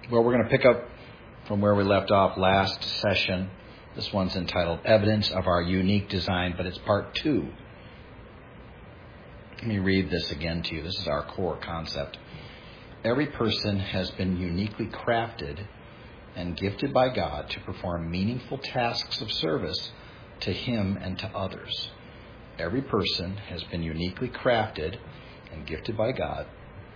Well, we're going to pick up from where we left off last session. This one's entitled Evidence of Our Unique Design, but it's part 2. Let me read this again to you. This is our core concept. Every person has been uniquely crafted and gifted by God to perform meaningful tasks of service to Him and to others. Every person has been uniquely crafted and gifted by God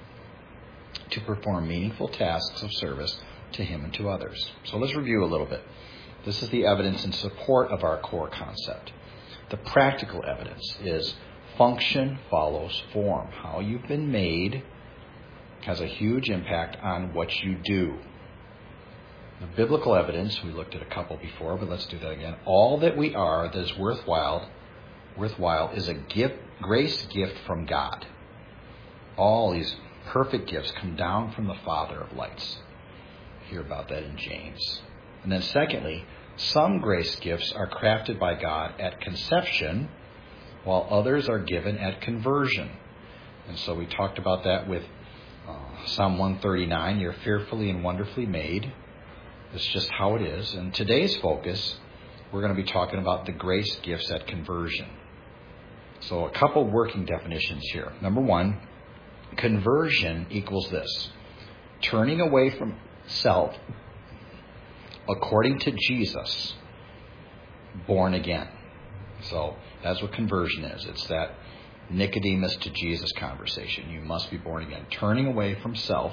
to perform meaningful tasks of service to Him and to others. So let's review a little bit. This is the evidence in support of our core concept. The practical evidence is function follows form. How you've been made has a huge impact on what you do. The biblical evidence, we looked at a couple before, but let's do that again. All that we are that is worthwhile is a gift, grace gift from God. All these perfect gifts come down from the Father of lights. Hear about that in James. And then secondly, some grace gifts are crafted by God at conception, while others are given at conversion. And so we talked about that with Psalm 139, you're fearfully and wonderfully made. It's just how it is. And today's focus, we're going to be talking about the grace gifts at conversion. So a couple working definitions here. Number one, conversion equals this: turning away from self according to Jesus, born again. So that's what conversion is. It's that Nicodemus to Jesus conversation. You must be born again. Turning away from self.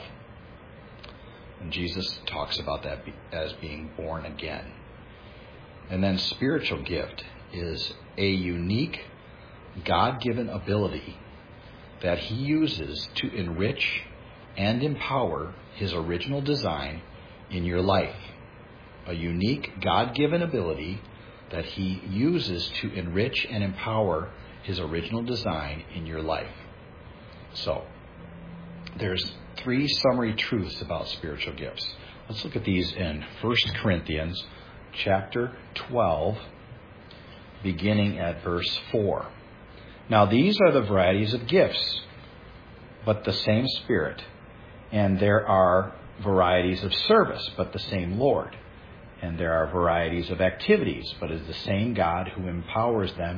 And Jesus talks about that as being born again. And then spiritual gift is a unique God-given ability that He uses to enrich and empower His original design in your life. A unique God-given ability that He uses to enrich and empower His original design in your life. So, there's 3 summary truths about spiritual gifts. Let's look at these in 1 Corinthians chapter 12, beginning at verse 4. Now these are the varieties of gifts, but the same Spirit. And there are varieties of service, but the same Lord. And there are varieties of activities, but it is the same God who empowers them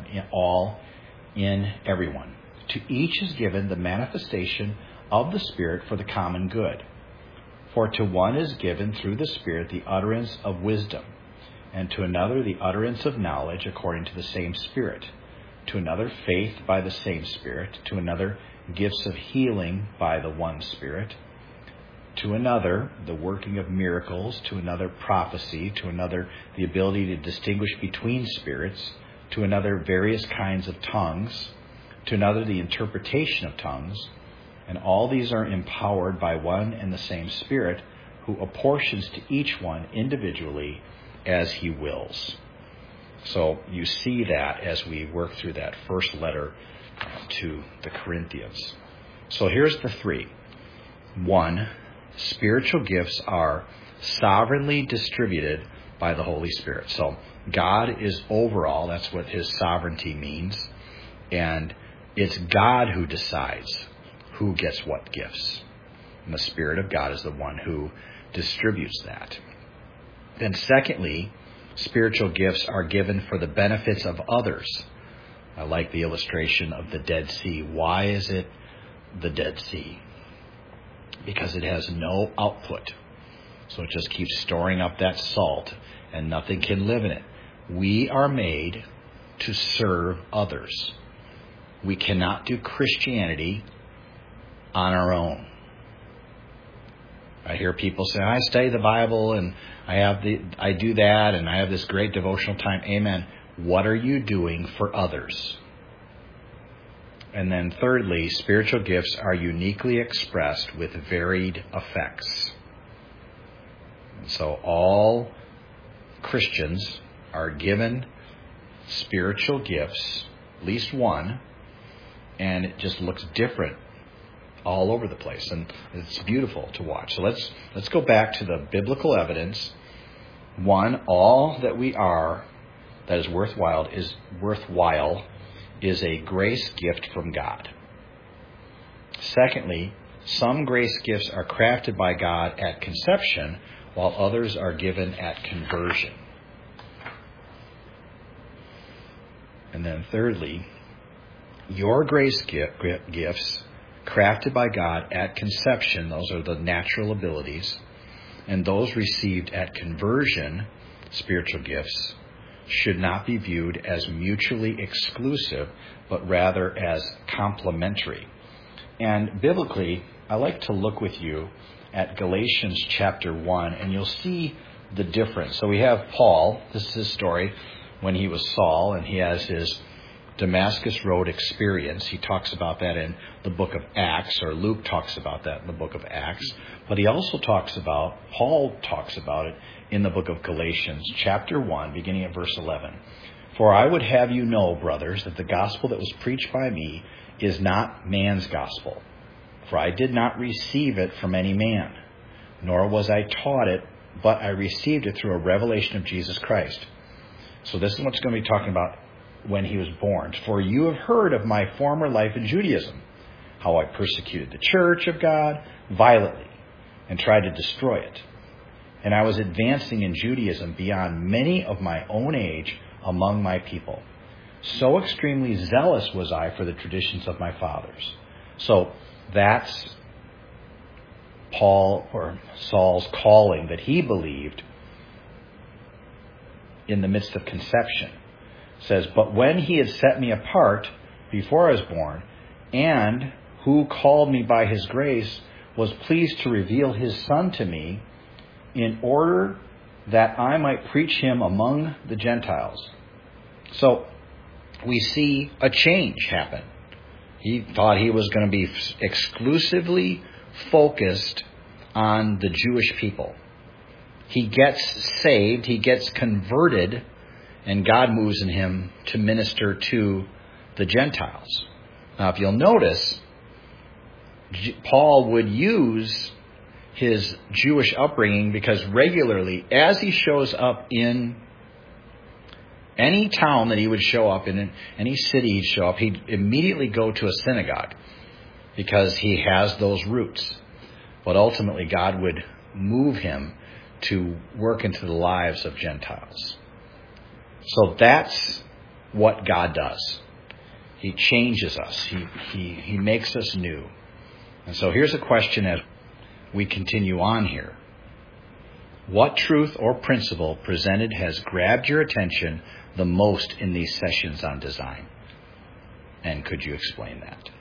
in everyone. To each is given the manifestation of the Spirit for the common good. For to one is given through the Spirit the utterance of wisdom, and to another the utterance of knowledge according to the same Spirit, to another faith by the same Spirit, to another gifts of healing by the one Spirit, to another the working of miracles, to another prophecy, to another the ability to distinguish between spirits, to another various kinds of tongues, to another the interpretation of tongues. And all these are empowered by one and the same Spirit, who apportions to each one individually as He wills. So you see that as we work through that first letter to the Corinthians. So here's the 3. 1, spiritual gifts are sovereignly distributed by the Holy Spirit. So God is over all. That's what His sovereignty means. And it's God who decides who gets what gifts. And the Spirit of God is the one who distributes that. Then secondly, spiritual gifts are given for the benefits of others. I like the illustration of the Dead Sea. Why is it the Dead Sea? Because it has no output. So it just keeps storing up that salt and nothing can live in it. We are made to serve others. We cannot do Christianity on our own. I hear people say, I study the Bible and I do that and I have this great devotional time. Amen. What are you doing for others? And then thirdly, spiritual gifts are uniquely expressed with varied effects. So all Christians are given spiritual gifts, at least one, and it just looks different all over the place, and it's beautiful to watch. So let's go back to the biblical evidence. 1, all that we are that is worthwhile is a grace gift from God. Secondly, Some grace gifts are crafted by God at conception, while others are given at conversion. And then thirdly, your grace gifts crafted by God at conception, those are the natural abilities, and those received at conversion, spiritual gifts, should not be viewed as mutually exclusive, but rather as complementary. And biblically, I like to look with you at Galatians chapter 1, and you'll see the difference. So we have Paul, this is his story, when he was Saul, and he has his Damascus Road experience. He talks about that in the book of Acts, or Luke talks about that in the book of Acts. But he also Paul talks about it in the book of Galatians, chapter 1, beginning at verse 11. For I would have you know, brothers, that the gospel that was preached by me is not man's gospel. For I did not receive it from any man, nor was I taught it, but I received it through a revelation of Jesus Christ. So this is what's going to be talking about when he was born. For you have heard of my former life in Judaism, how I persecuted the church of God violently and tried to destroy it. And I was advancing in Judaism beyond many of my own age among my people. So extremely zealous was I for the traditions of my fathers. So that's Paul or Saul's calling that he believed in the midst of conception. It says, but when he had set me apart before I was born, and who called me by his grace, was pleased to reveal his Son to me in order that I might preach him among the Gentiles. So we see a change happen. He thought he was going to be exclusively focused on the Jewish people. He gets saved, he gets converted, and God moves in him to minister to the Gentiles. Now, if you'll notice, Paul would use his Jewish upbringing because regularly, as he shows up in any town that he would show up in, any city he'd show up, he'd immediately go to a synagogue because he has those roots. But ultimately, God would move him to work into the lives of Gentiles. So that's what God does. He changes us. He makes us new. And so here's a question as we continue on here. What truth or principle presented has grabbed your attention the most in these sessions on design? And could you explain that?